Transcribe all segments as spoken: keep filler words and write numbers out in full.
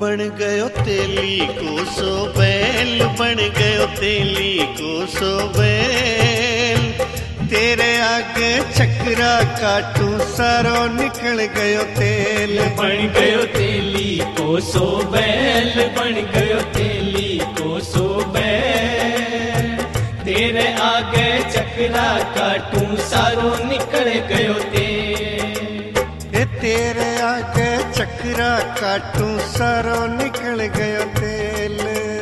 बन गयो तेली को सो बैल, बन गयो तेली को सो बैल, तेरे आगे चक्रा काटू सारो निकल गयो तेल। बन गयो तेली को सो बैल, बन गयो तेली को सो बैल, तेरे आगे चक्रा काटू सारो निकल गयो तेल। तेरे आगे चक्रा काटू सारो निकल गयो तेल।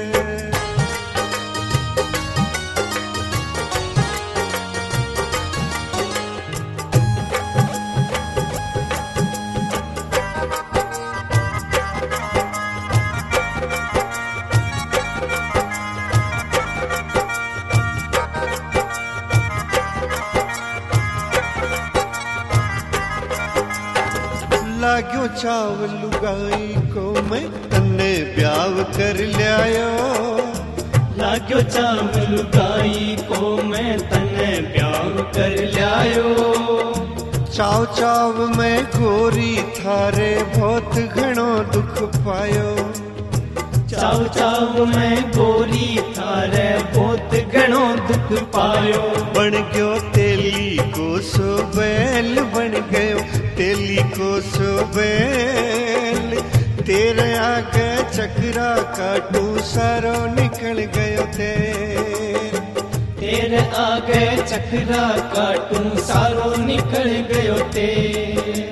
लाग्यो चावल लुगाई को मैं तन्ने ब्याव कर लियायो, लाग्यो चावल लुगाई को मैं तन्ने ब्याव कर लियायो। चाव चाव में गोरी थारे बहुत घणो दुख पायो, चाव चाव में गोरी थारे बहुत घणो दुख पायो। बन गयो तेली को सो बैल, बन गयो तेली को सो बैल, तेरे आगे चक्रा काटू सारो निकल गयो तेल। तेरे आगे चक्रा काटू सारो निकल गयो तेल।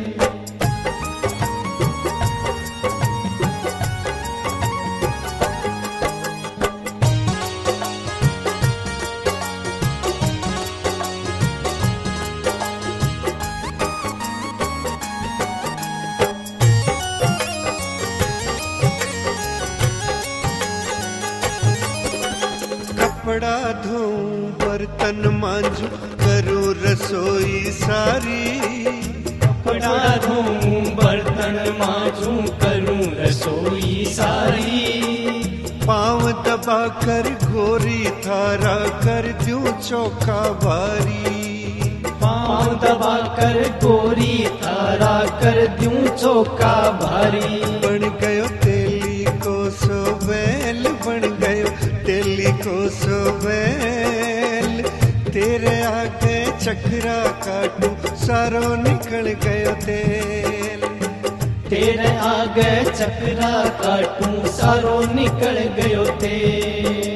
कपड़ा धोऊं बर्तन मांजू करूं रसोई सारी, कपड़ा धोऊं बर्तन मांजू करूं रसोई सारी, पाँव दबा कर गोरी थारा कर दूं चौका भारी, पाँव दबा कर गोरी थारा कर दूं चौका भारी। बन गयो तेली को सो बैल, बन गयो तेली को सो बैल, तेरे आगे चक्रा काटू सारो निकल गयो तेल। तेरे आगे चक्रा काटू सारो निकल गयो तेल।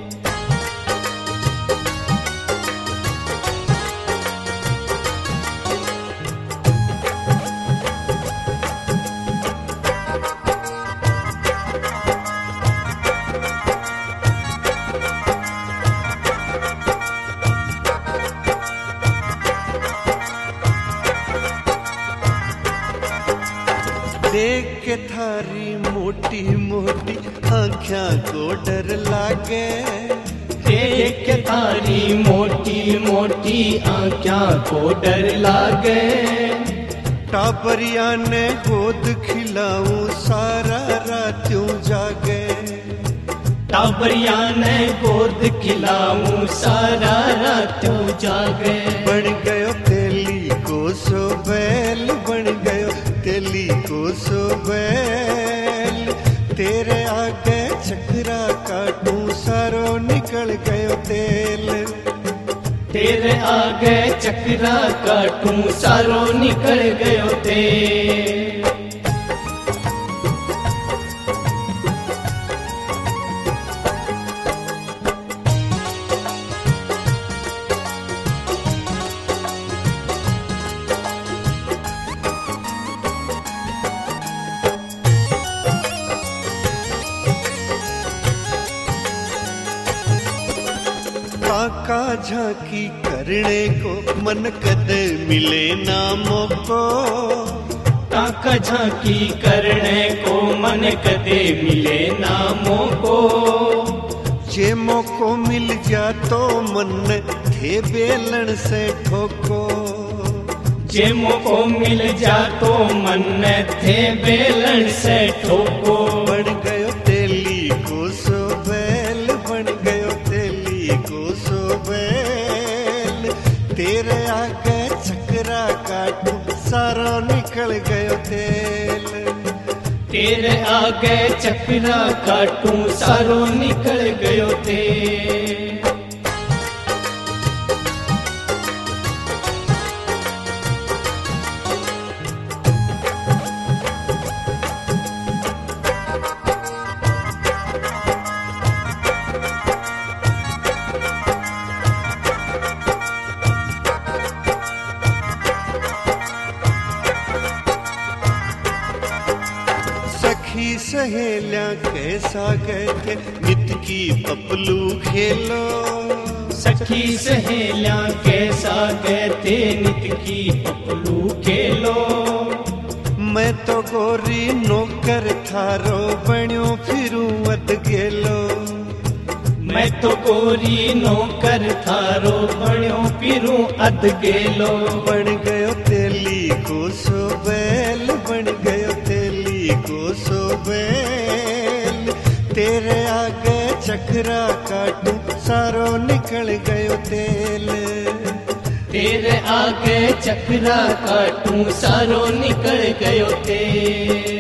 देख के थारी मोटी मोटी आँखियाँ को डर लागे, देख के थारी मोटी मोटी आँखियाँ को डर लागे। टाबरिया ने गोद खिलाऊं सारा रात्यों जागे, टाबरिया ने गोद खिलाऊं सारा रात्यों जागे। बन गयो तेली को सो बैल, बन गयो तेली को सो बैल, तेरे आगे चक्रा काटू सारो निकल गयो तेल। तेरे आगे चक्रा काटू सारो निकल गयो तेल। काका झांकी करने को मन कदे मिले ना मौको, काका झांकी करने को मन कदे मिले ना मौको। जे मौको मिल जा तो मन थे बेलन से ठोको, जे मौको मिल जा तो मन थे बेलन से ठोको। बन गयो तेली को सो बैल, बन गयो तेली को सो बैल, तेरे आगे चक्रा काटू सारो निकल गयो तेल। तेरे आगे चक्रा काटू सारो निकल गयो थे। सखी सहेलियां कैसा गए थे नित की पपलू खेलो। सखी सहेलियां कैसा गए थे नित की पपलू खेलो। मैं तो गोरी नौकर थारो बण्यो फिरू अद गेलो। मैं तो गोरी नौकर थारो बण्यो फिरू अद गेलो। बन गयो तेली को सो बैल बन गयो तेली को सो बैल। तेरे आगे चक्रा काटू सारो निकल गयो तेल। तेरे आगे चक्रा काटू सारो निकल गयो तेल।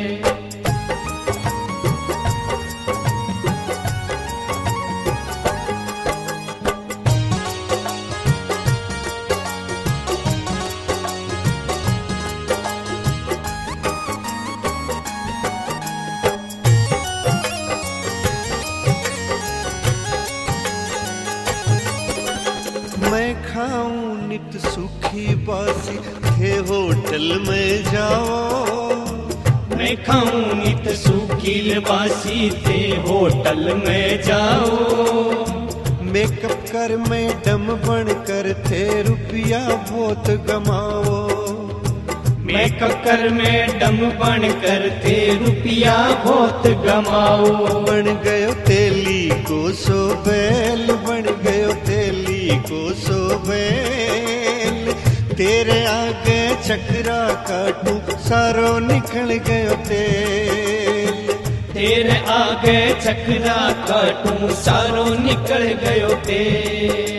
मैं खाऊं नित सूखी बासी थे होटल में जाओ। मैं खाऊं नित सूखी बासी थे होटल में जाओ। मेकअप कर मैडम बन कर थे रुपया बहुत गमाओ। मेकअप कर मैडम बन कर थे रुपया बहुत गमाओ। बन गयो तेली को सो बैल बन गयो तेली को सो बैल। तेरे आगे चक्रा काटू सारो निकल गयो तेल। तेरे आगे चक्रा काटू सारो निकल गयो तेल।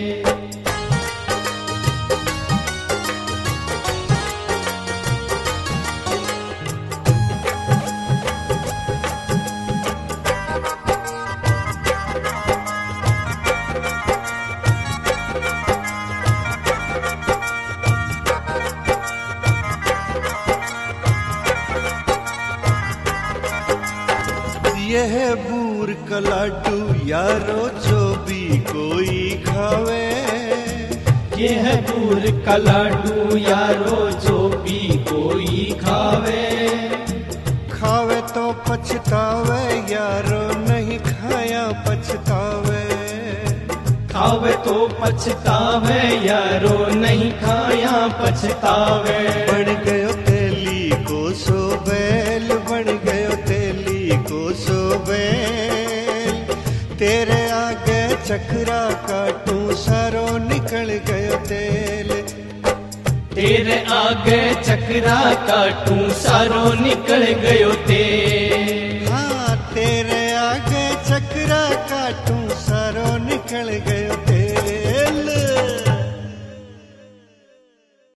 यह बूर का लाडू यारो जो भी कोई खावे। यह बूर का लाडू यारो जो भी कोई खावे। खावे तो पछतावे यारो नहीं खाया पछतावे। खावे तो पछतावे यारो नहीं खाया पछतावे। बन गयो तेली को सो बैल बन गयो तेली को सो बैल। तेरे आगे चक्रा काटू सारो निकल गयो तेल। तेरे आगे चक्रा काटू सारो निकल गयो तेल। हाँ तेरे आगे चक्रा काटू सारो निकल